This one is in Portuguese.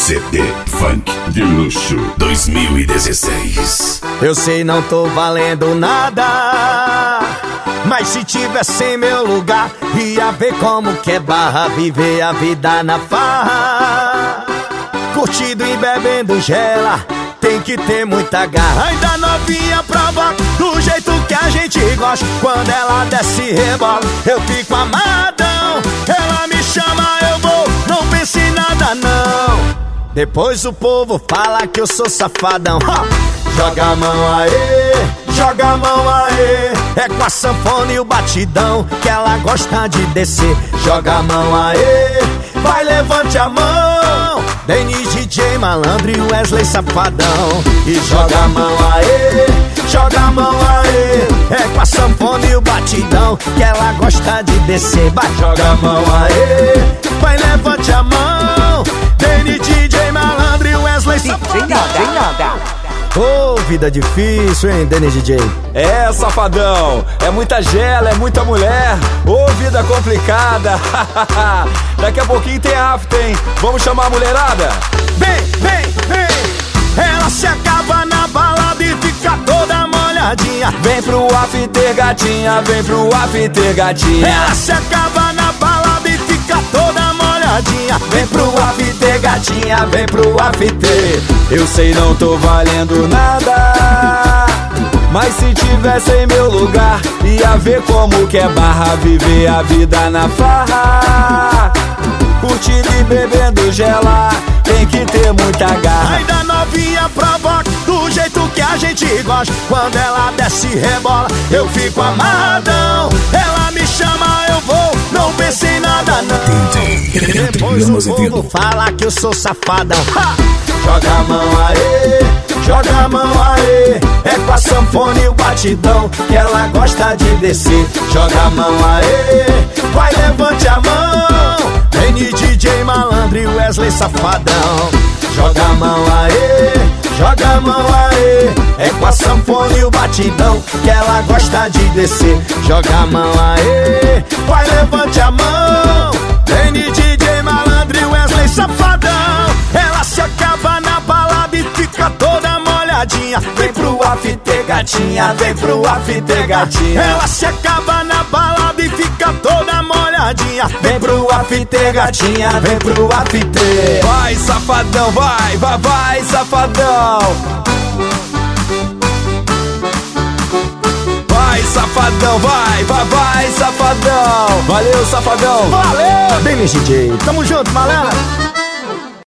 CD Funk de Luxo 2016. Eu sei, não tô valendo nada, mas se tivesse em meu lugar, ia ver como que é barra, viver a vida na farra. Curtindo e bebendo gela, tem que ter muita garra. Ainda novinha provoca do jeito que a gente gosta. Quando ela desce e rebola, eu fico amadão. Ela me chama, eu vou, não pense em nada não. Depois o povo fala que eu sou safadão. Joga a mão aí, joga a mão aí. É com a sanfona e o batidão que ela gosta de descer. Joga a mão aí, vai, levante a mão. Denis DJ Malandro e Wesley Safadão. E joga a mão aí, joga a mão aí. É com a sanfona e o batidão que ela gosta de descer. Vai, joga a mão aí, vai, levante a mão. Denis DJ Malandro e Wesley Safadão. Ô, vida difícil, hein, Denis DJ? É, safadão, é muita gela, é muita mulher. Ô, vida complicada. Daqui a pouquinho tem after, hein? Vamos chamar a mulherada? Vem, vem, vem. Ela se acaba na balada e fica toda molhadinha. Vem pro after, gatinha, vem pro after, gatinha. Ela se acaba na balada e fica toda molhadinha. Vem pro after, gatinha, vem pro after. Eu sei, não tô valendo nada, mas se tivesse em meu lugar, ia ver como que é barra, viver a vida na farra. Curtindo e bebendo gela, tem que ter muita garra. Ainda novinha provoca do jeito que a gente gosta. Quando ela desce e rebola, eu fico amarradão. Ela me chama, eu vou, não pense em nada não. Depois o povo fala que eu sou safadão. Joga a mão aí, joga a mão aí. É com a sanfona e o batidão que ela gosta de descer. Joga a mão aí, vai, levante a mão. Denis DJ Malandro e Wesley Safadão. Joga a mão aí, joga a mão aí. É com a sanfona e o batidão que ela gosta de descer. Joga a mão aí, vai, levante a mão. Denis DJ Malandro e Wesley Safadão. Ela se acaba na balada e fica toda molhadinha. Vem pro after, gatinha, vem pro after, gatinha. Ela se acaba na balada e fica toda molhadinha. Vem pro after, gatinha, vem pro after. Vai, safadão, vai, vai, vai, safadão. Vai, safadão, vai, vai, vai, safadão. Valeu, safadão. Valeu, Denis DJ. Tamo junto, galera.